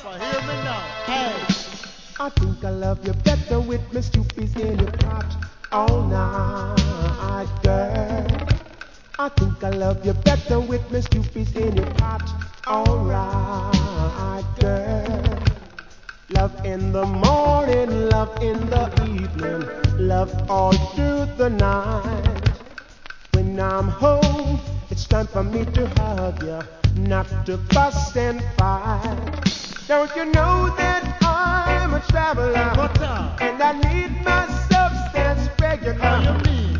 suffer. Hear me now. Hey. I think I love you better with my stupid in your pot all night, girl. I think I love you better with my stupid in your pot, alright, girl. Love in the morning, love in the evening, love all through the night. When I'm home, it's time for me to hug you, not to fuss and fight. Don't you know that I'm a traveler What time? and I need my substance regular? How you mean?